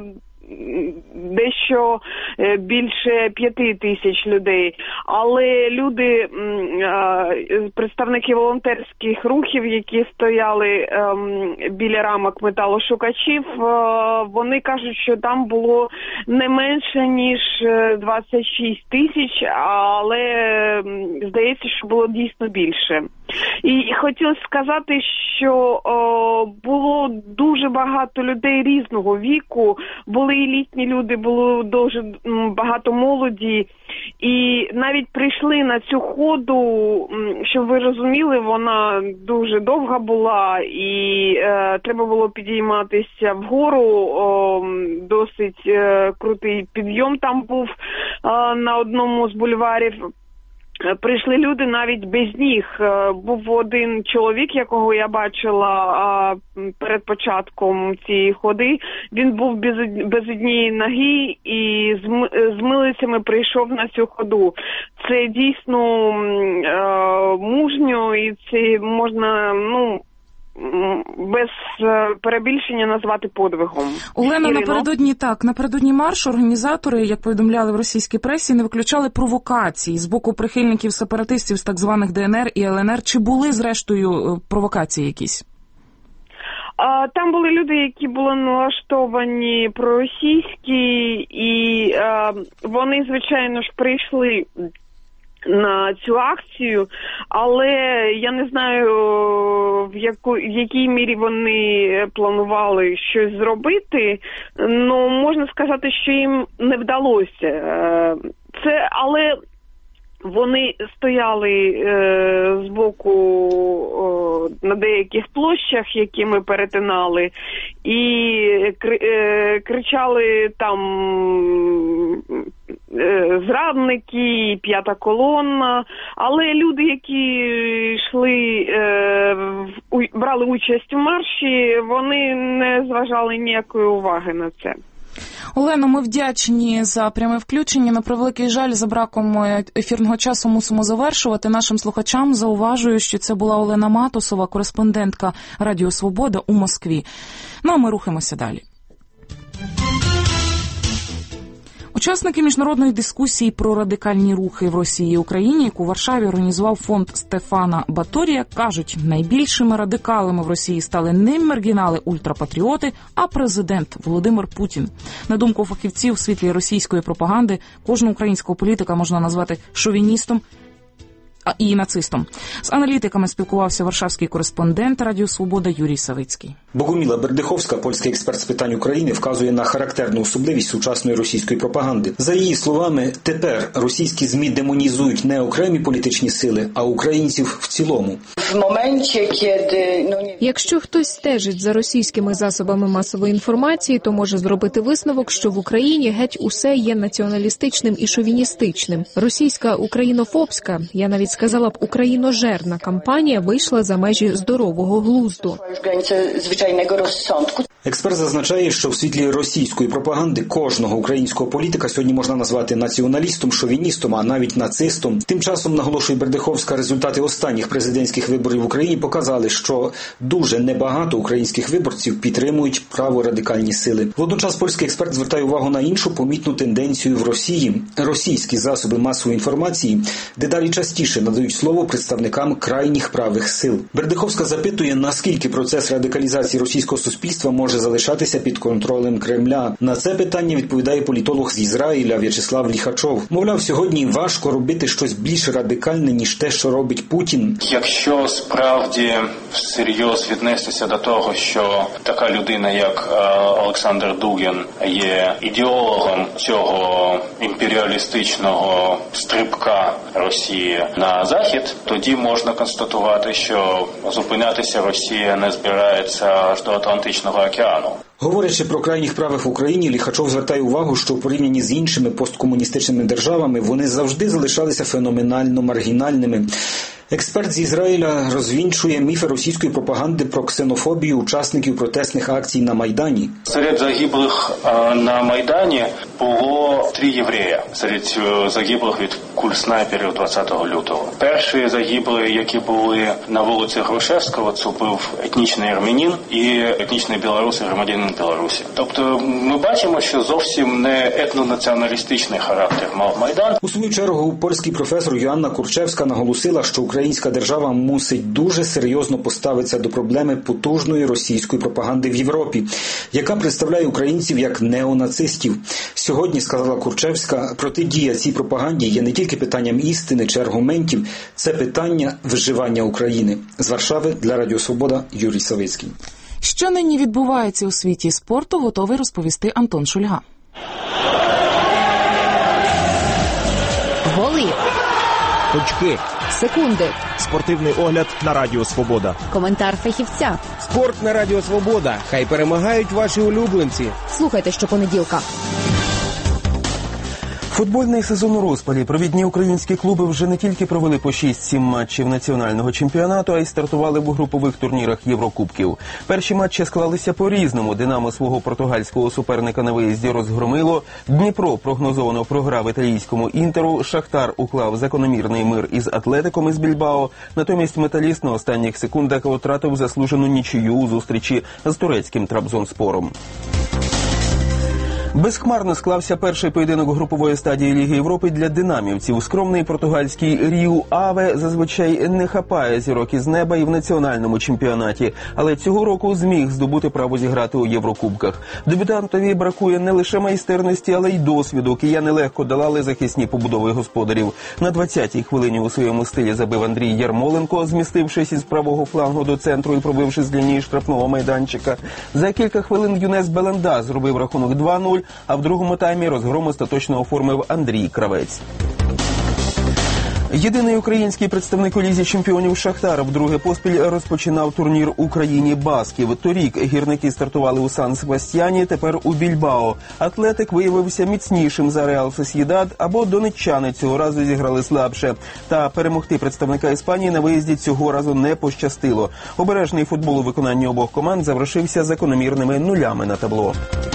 дещо більше п'яти тисяч людей. Але люди, представники волонтерських рухів, які стояли біля рамок металошукачів, вони кажуть, що там було не менше, ніж двадцять шість тисяч, але здається, що було дійсно більше. І хотілося сказати, що о, було дуже багато людей різного віку, були і літні люди, було дуже багато молоді, і навіть прийшли на цю ходу, щоб ви розуміли, вона дуже довга була, і е, треба було підійматися вгору, о, досить е, крутий підйом там був е, на одному з бульварів. Прийшли люди навіть без ніг. Був один чоловік, якого я бачила перед початком цієї ходи. Він був без, без однієї ноги і з, з милицями прийшов на цю ходу. Це дійсно мужньо, і це можна, ну, без перебільшення назвати подвигом. Олена, Ірино? напередодні так, напередодні маршу організатори, як повідомляли в російській пресі, не виключали провокації з боку прихильників сепаратистів з так званих де ен ер і ел ен ер. Чи були, зрештою, провокації якісь? Там були люди, які були налаштовані проросійські, і вони, звичайно ж, прийшли на цю акцію, але я не знаю, в, яку, в якій мірі вони планували щось зробити, але можна сказати, що їм не вдалося. Це, але вони стояли е, збоку е, на деяких площах, які ми перетинали, і кри, е, кричали там е, зрадники, п'ята колона, але люди, які йшли, е, в, брали участь у марші, вони не зважали ніякої уваги на це. Олено, ми вдячні за пряме включення. На превеликий жаль, за браком ефірного часу мусимо завершувати. Нашим слухачам зауважую, що це була Олена Матусова, кореспондентка Радіо Свобода у Москві. Ну, а ми рухаємося далі. Учасники міжнародної дискусії про радикальні рухи в Росії і Україні, яку у Варшаві організував фонд Стефана Баторія, кажуть, найбільшими радикалами в Росії стали не маргінали-ультрапатріоти, а президент Володимир Путін. На думку фахівців у світлі російської пропаганди, кожного українського політика можна назвати шовіністом і нацистом. З аналітиками спілкувався варшавський кореспондент Радіо Свобода Юрій Савицький. Богоміла Бердиховська, польський експерт з питань України, вказує на характерну особливість сучасної російської пропаганди. За її словами, тепер російські ЗМІ демонізують не окремі політичні сили, а українців в цілому. Якщо хтось стежить за російськими засобами масової інформації, то може зробити висновок, що в Україні геть усе є націоналістичним і шовіністичним. Російська українофобська, я навіть сказала б україножерна кампанія вийшла за межі здорового глузду. Експерт зазначає, що в світлі російської пропаганди кожного українського політика сьогодні можна назвати націоналістом, шовіністом, а навіть нацистом. Тим часом, наголошує Бердиховська, результати останніх президентських виборів в Україні показали, що дуже небагато українських виборців підтримують праворадикальні сили. Водночас польський експерт звертає увагу на іншу помітну тенденцію в Росії. Російські засоби масової інформації дедалі частіше надають слово представникам крайніх правих сил. Бердиховська запитує, наскільки процес радикалізації російського суспільства може залишатися під контролем Кремля. На це питання відповідає політолог з Ізраїля В'ячеслав Ліхачов. Мовляв, сьогодні важко робити щось більш радикальне, ніж те, що робить Путін. Якщо справді всерйоз віднестися до того, що така людина, як Олександр Дугін, є ідеологом цього імперіалістичного стрибка Росії на захід, тоді можна констатувати, що зупинятися Росія не збирається аж до Атлантичного океану. Говорячи про крайніх правих в Україні, Ліхачов звертає увагу, що в порівнянні з іншими посткомуністичними державами вони завжди залишалися феноменально маргінальними. Експерт з Ізраїля розвінчує міфи російської пропаганди про ксенофобію учасників протестних акцій на Майдані. Серед загиблих а, на Майдані було три єврея. Серед загиблих від куль снайперів двадцятого лютого. Перші загибли, які були на вулиці Грушевського, це був етнічний армянин і етнічний білорус і громадянин Білорусі. Тобто ми бачимо, що зовсім не етнонаціоналістичний характер мав Майдан. У свою чергу польський професор Йоанна Курчевська наголосила, що українська держава мусить дуже серйозно поставитися до проблеми потужної російської пропаганди в Європі, яка представляє українців як неонацистів. Сьогодні, сказала Курчевська, протидія цій пропаганді є не тільки питанням істини чи аргументів, це питання виживання України. З Варшави для Радіо Свобода Юрій Савицький. Що нині відбувається у світі спорту, готовий розповісти Антон Шульга. Голи. Точки. Секунди. Спортивний огляд на Радіо Свобода. Коментар фахівця. Спорт на Радіо Свобода. Хай перемагають ваші улюбленці. Слухайте щопонеділка. Футбольний сезон у розпалі. Провідні українські клуби вже не тільки провели по шість-сім матчів національного чемпіонату, а й стартували в групових турнірах Єврокубків. Перші матчі склалися по-різному. Динамо свого португальського суперника на виїзді розгромило. Дніпро прогнозовано програв італійському Інтеру. Шахтар уклав закономірний мир із Атлетиком із Більбао. Натомість Металіст на останніх секундах втратив заслужену нічию у зустрічі з турецьким Трабзонспором. Безхмарно склався перший поєдинок групової стадії Ліги Європи для динамівців. Скромний португальський Ріу Аве зазвичай не хапає зірок із неба і в національному чемпіонаті, але цього року зміг здобути право зіграти у Єврокубках. Дебютантові бракує не лише майстерності, але й досвіду. Кияни легко долали захисні побудови господарів. На двадцятій хвилині у своєму стилі забив Андрій Ярмоленко, змістившись із правого флангу до центру і пробивши з лінії штрафного майданчика. За кілька хвилин Юнес Беленда зробив рахунок два нуль, а в другому таймі розгром остаточно оформив Андрій Кравець. Єдиний український представник у Лізі чемпіонів Шахтар вдруге поспіль розпочинав турнір Україні Басків. Торік гірники стартували у Сан-Себастьяні, тепер у Більбао. Атлетик виявився міцнішим за Реал Сосьєдад, або донеччани цього разу зіграли слабше. Та перемогти представника Іспанії на виїзді цього разу не пощастило. Обережний футбол у виконанні обох команд завершився закономірними нулями на табло.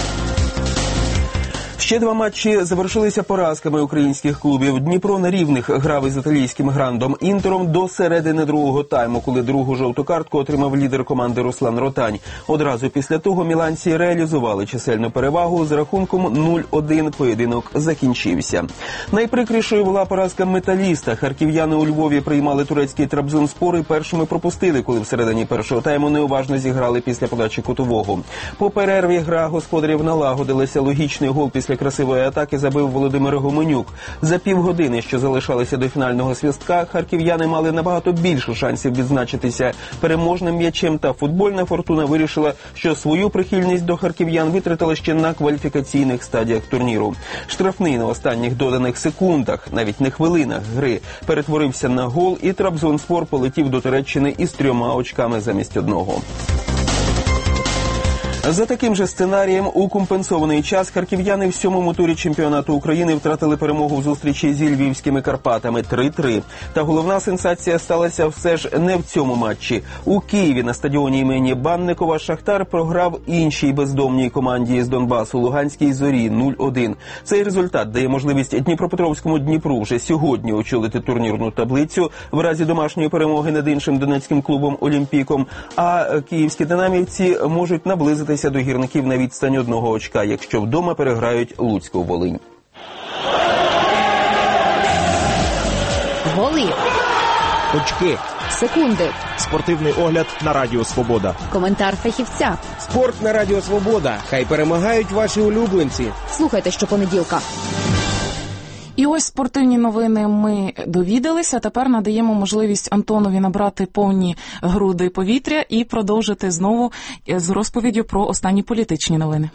Ще два матчі завершилися поразками українських клубів. Дніпро на рівних грав із італійським грандом Інтером до середини другого тайму, коли другу жовту картку отримав лідер команди Руслан Ротань. Одразу після того міланці реалізували чисельну перевагу. З рахунком нуль один поєдинок закінчився. Найприкрішою була поразка Металіста. Харків'яни у Львові приймали турецький Трабзонспор і першими пропустили, коли всередині першого тайму неуважно зіграли після подачі кутового. По перерві гра господарів налагодилася. Логічний гол після красивої атаки забив Володимир Гоменюк. За півгодини, що залишалися до фінального свистка, харків'яни мали набагато більше шансів відзначитися переможним м'ячем, та футбольна фортуна вирішила, що свою прихильність до харків'ян витратила ще на кваліфікаційних стадіях турніру. Штрафний на останніх доданих секундах, навіть не хвилинах гри, перетворився на гол, і Трабзонспор полетів до Туреччини із трьома очками замість одного. За таким же сценарієм у компенсований час харків'яни в сьомому турі чемпіонату України втратили перемогу в зустрічі зі львівськими Карпатами три-три. Та головна сенсація сталася все ж не в цьому матчі. У Києві на стадіоні імені Банникова Шахтар програв іншій бездомній команді з Донбасу Луганській Зорі нуль-один. Цей результат дає можливість Дніпропетровському Дніпру вже сьогодні очолити турнірну таблицю в разі домашньої перемоги над іншим донецьким клубом Олімпіком. А київські динамівці можуть наблизитися до гірників на відстань одного очка, якщо вдома переграють Луцьку Волинь. Голи. Очки. Секунди. Спортивний огляд на Радіо Свобода. Коментар фахівця. Спорт на Радіо Свобода. Хай перемагають ваші улюбленці. Слухайте щопонеділка. І ось спортивні новини ми довідалися. Тепер надаємо можливість Антонові набрати повні груди повітря і продовжити знову з розповіддю про останні політичні новини.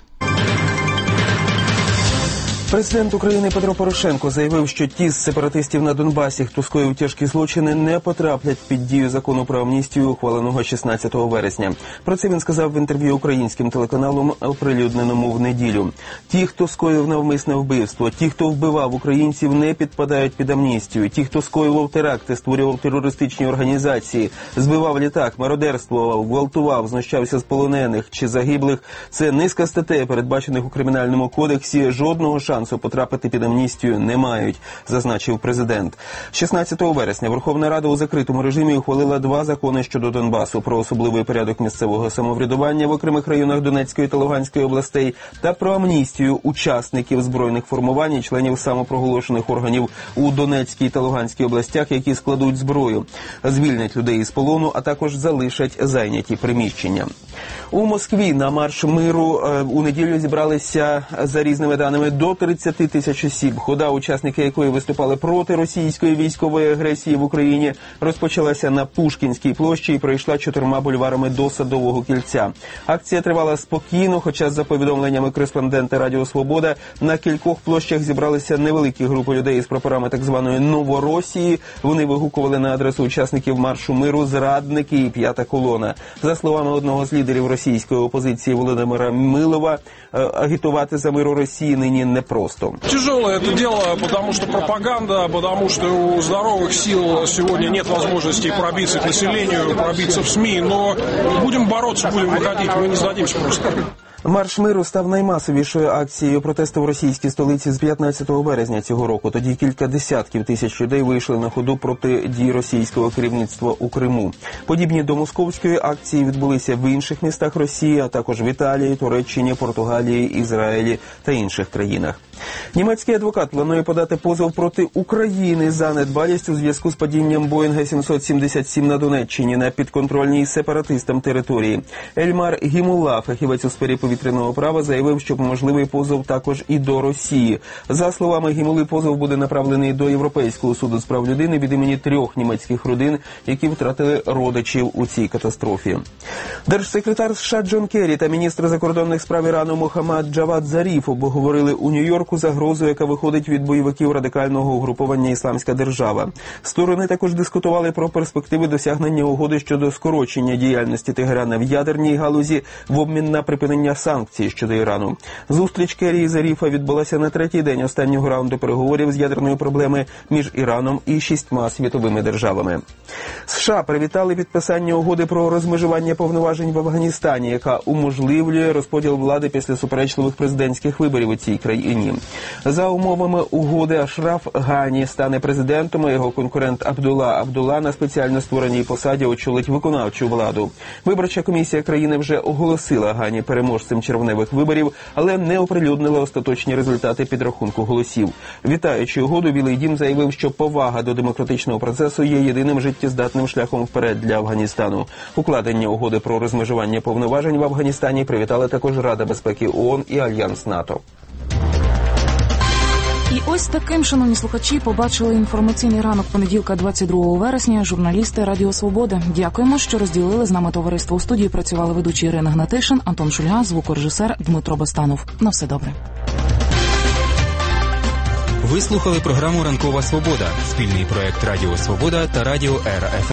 Президент України Петро Порошенко заявив, що ті з сепаратистів на Донбасі, хто скоїв тяжкі злочини, не потраплять під дію закону про амністію, ухваленого шістнадцятого вересня. Про це він сказав в інтерв'ю українським телеканалам, оприлюдненому в неділю. Ті, хто скоїв навмисне вбивство, ті, хто вбивав українців, не підпадають під амністію. Ті, хто скоював теракти, створював терористичні організації, збивав літак, мародерствував, гвалтував, знущався з полонених чи загиблих, це низка статей, передбачених у Кримінальному кодексі, жодного шансу потрапити під амністію не мають, зазначив президент. шістнадцятого вересня Верховна Рада у закритому режимі ухвалила два закони щодо Донбасу: про особливий порядок місцевого самоврядування в окремих районах Донецької та Луганської областей та про амністію учасників збройних формувань і членів самопроголошених органів у Донецькій та Луганській областях, які складуть зброю. Звільнять людей із полону, а також залишать зайняті приміщення. У Москві на марш миру у неділю зібралися, за різними даними, до тридцять тисяч осіб. Хода, учасники якої виступали проти російської військової агресії в Україні, розпочалася на Пушкінській площі і пройшла чотирма бульварами до Садового кільця. Акція тривала спокійно, хоча, за повідомленнями кореспондента Радіо Свобода, на кількох площах зібралися невеликі групи людей із прапорами так званої Новоросії. Вони вигукували на адресу учасників маршу миру «Зрадники» і «П'ята колона». За словами одного з лідерів російської опозиції Володимира Милова, агітувати за мир у Росії нині непросто. Тяжелое это дело, потому что пропаганда, потому что у здоровых сил сегодня нет возможности пробиться к населению, пробиться в СМИ, но будем бороться, будем выходить, мы не сдадимся просто. Марш миру став наймасовішою акцією протесту в російській столиці з п'ятнадцятого березня цього року. Тоді кілька десятків тисяч людей вийшли на ходу проти дій російського керівництва у Криму. Подібні до московської акції відбулися в інших містах Росії, а також в Італії, Туреччині, Португалії, Ізраїлі та інших країнах. Німецький адвокат планує подати позов проти України за недбалість у зв'язку з падінням Боїнга сімсот сімдесят сім на Донеччині на підконтрольній сепаратистам території. Ельмар Гімулла, фахівець у сфері повітряного права, заявив, що можливий позов також і до Росії. За словами Гімули, позов буде направлений до Європейського суду з прав людини від імені трьох німецьких родин, які втратили родичів у цій катастрофі. Держсекретар США Джон Керрі та міністр закордонних справ Ірану Мохаммад Джавад Заріф обговорили у Нью-Йорку загрозу, яка виходить від бойовиків радикального угруповання «Ісламська держава». Сторони також дискутували про перспективи досягнення угоди щодо скорочення діяльності Тегерана в ядерній галузі в обмін на припинення санкцій щодо Ірану. Зустріч Керрі і Заріфа відбулася на третій день останнього раунду переговорів з ядерної проблеми між Іраном і шістьма світовими державами. США привітали підписання угоди про розмежування повноважень в Афганістані, яка уможливлює розподіл влади після суперечливих президентських виборів у цій країні. За умовами угоди Ашраф Гані стане президентом, а його конкурент Абдулла Абдулла на спеціально створеній посаді очолить виконавчу владу. Виборча комісія країни вже оголосила Гані переможцем червневих виборів, але не оприлюднила остаточні результати підрахунку голосів. Вітаючи угоду, Білий дім заявив, що повага до демократичного процесу є єдиним життєздатним шляхом вперед для Афганістану. Укладення угоди про розмежування повноважень в Афганістані привітали також Рада безпеки ООН і Альянс НАТО. І ось таким, шановні слухачі, побачили інформаційний ранок понеділка двадцять другого вересня журналісти Радіо Свобода. Дякуємо, що розділили з нами товариство. У студії працювали ведучі Ірина Гнатишин, Антон Шульга, звукорежисер Дмитро Бостанов. На все добре. Ви слухали програму «Ранкова Свобода» – спільний проект Радіо Свобода та Радіо Ера Еф Ем.